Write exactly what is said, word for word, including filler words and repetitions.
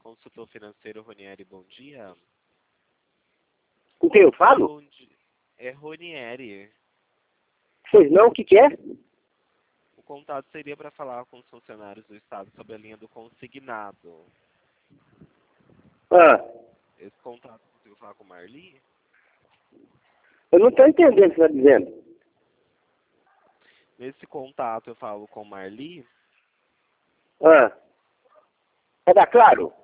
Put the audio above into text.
consultor financeiro Ronieri, bom dia. Com quem eu falo? Bom dia. É Ronieri. Pois não, o que que é? O contato seria para falar com os funcionários do Estado sobre a linha do consignado. Ah, Esse contato, consigo falar com Marli? eu não estou entendendo o que você está dizendo. Nesse contato eu falo com Marli? Ah, é da Claro?